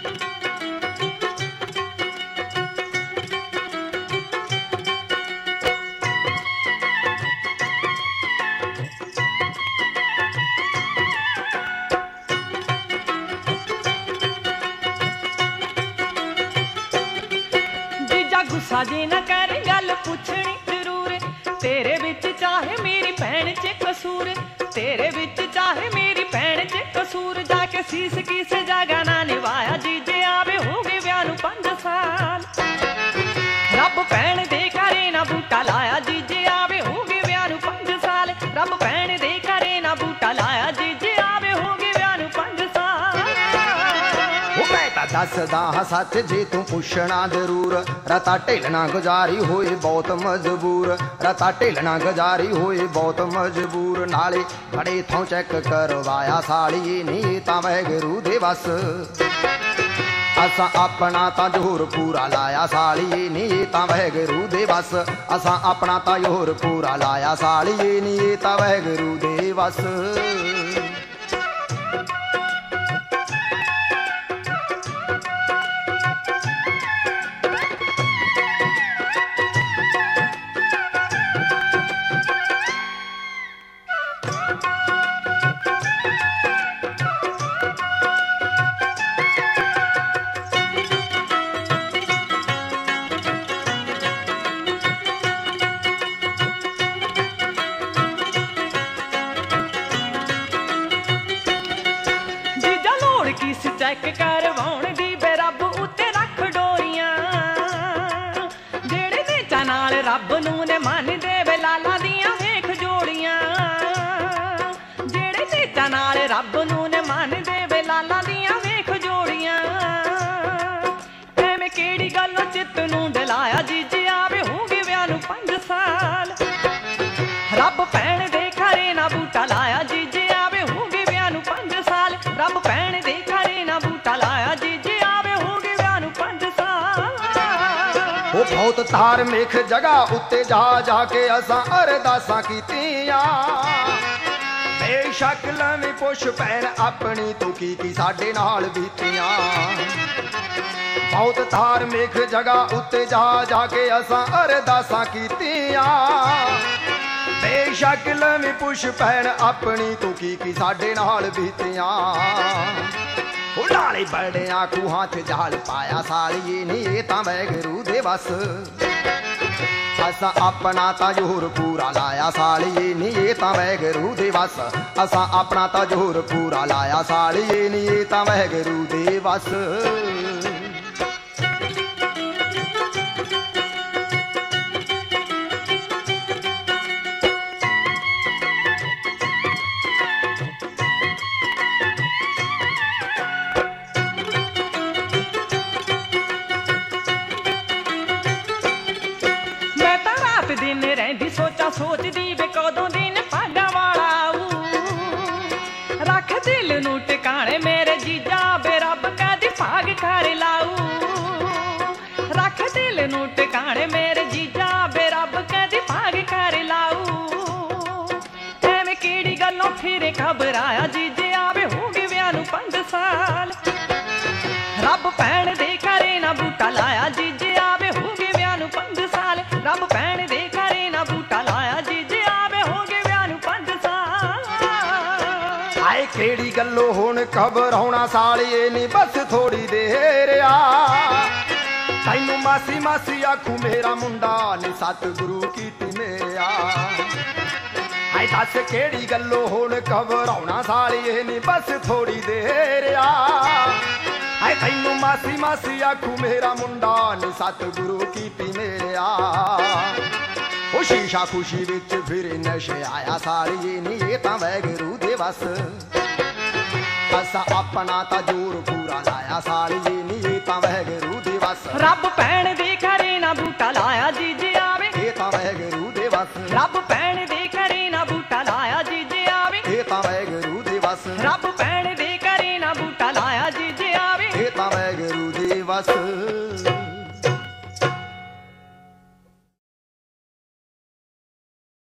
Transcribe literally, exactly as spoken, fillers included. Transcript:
गुस्सा जे न कर गल पुछनी जरूर, तेरे विच चाहे मेरी भैन च कसूर, तेरे विच चाहे मेरी भैन च कसूर। जाके सीस किस जगह ना निभाया जीजे आवे हो गए ब्याह नूं पंज साल। रब भैन दे घरे ना बूटा लाया जीजे आवे हो गए ब्याह नूं पंज साल। रब भैन दे घरे ना बूटा लाया जीजे आवे हो गए ब्याह नूं पंज साल। दसदा सच जे तू पुछना जरूर, रता ढिलना गुजारी होए बहुत मजबूर, रता ढिलना गुजारी होए बहुत मजबूर। नाले बड़े थों चेक करवाया साली नी तां वैगरू दे बस, असां अपना तां जोर पूरा लाया साली नी तां वैगरू दे बस, असां अपना तां जोर पूरा लाया साली नी तां वैगरू दे बस। चेक करवाउण दी बे रब उत्ते रख डोरियां, जेड़े नेचा नाल रब नूं ने मन दे वे लाला दियां वेख जोड़ियां, जेड़े नेचा नाल रब नूं ने मन दे वे लाला दियां वेख जोड़ियां। एवें केड़ी गल्लों चित्त नूं डलाया जीजे आवे हो गए ब्याह नूं पंज साल। रब भैन दे घरे ना बूटा लाया जीजे आवे हो गए ब्याह नूं पंज साल। रब भैन दे बहुत धार्मिक जगह उत्ते जा जाके असां अरदासां कीतियां, बेशक लवी पुछ भैन अपनी तू की की साडे नाल बीतियां। बहुत धार्मिक जगह उत्ते जा जाके असां अरदासां कीतियां, बेशक लवी पुछ भैन अपनी तू की की साडे नाल बीतियां। नाले बड़िया खूहां च जाल पाया साली नी तां वैगरू दे बस, असां अपना तां जोर पूरा लाया साली नी तां वैगरू दे बस, असां अपना तां जोर पूरा लाया साली नी तां वैगरू दे बस। दिन रहिंदी सोचा सोचदी वे कदों दिन भागा वाला आऊ, रख दिल नूं टिकाणे मेरे जीजा बे रब कदी भाग कर लाऊ। रख दिल नूं टिकाणे मेरे जीजा बे रब कदी भाग कर लाऊ। एवें केड़ी गल्लों फिरे घबराया जीजे आवे हो गए ब्याह नूं पंज साल। रब भैन दे घरे ना बूटा लाया जीजे आवे हो गए ब्याह नूं पंज साल। रब भैन दे घरे ना बूटा लाया जीजे आवे हो गए ब्याह नूं पंज साल। आए केड़ी गल्लों हुण घबराउणा सालिए नी बस थोड़ी देर आ, तैनूं मासी मासी आखू मेरा मुंडा नी सतगुरु कीती मेरा। आए दस केड़ी गल्लों हुण घबराउणा सालिए नी बस थोड़ी देर आ, आए तैनूं मासी मासी आखू मेरा मुंडा नी सतगुरु कीती मेरा। ओ शीशा खुशी विच फिर नशे आया साली नी तां वैगरू दे बस, असां अपना तां जोर पूरा लाया साली नी तां वैगरू दे बस। रब भैन दे घरे ना बूटा लाया जीजे आवे तां वैगरू दे बस। रब